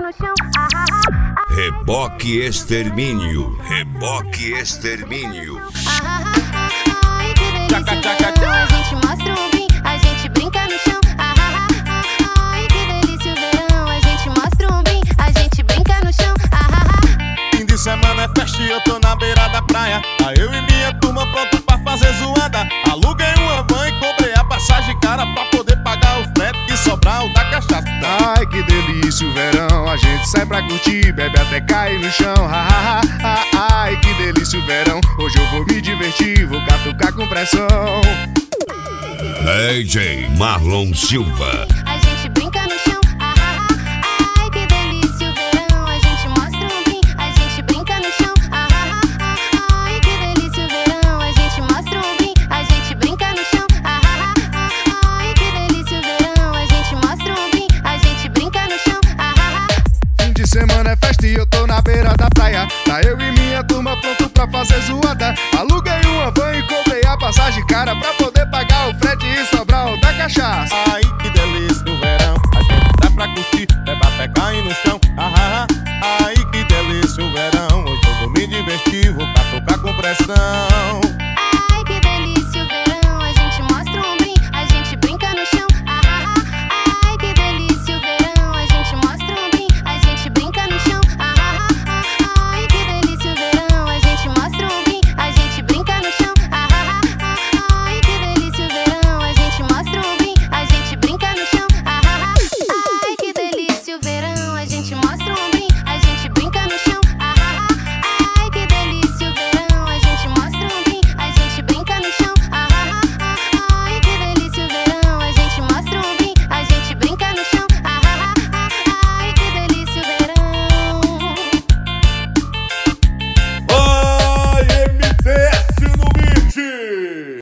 no chão. Reboque Extermínio. Reboque Extermínio. Ai, que delícia, verão. A gente mostra o bem, a gente brinca no chão. Ai, que delícia, verão. A gente mostra o bem, a gente brinca no chão. Fim de semana é festa e eu tô na beira da praia. Aí eu e minha turma pronto pra fazer zoada. Aluguei uma van e comprei a passagem cara pra poder pagar o frete e sobrar o da cachaça. Ai, que delícia o verão, a gente sai pra curtir, bebe até cair no chão. Ai, que delícia o verão, hoje eu vou me divertir, vou catucar com pressão. DJ Marlon Silva.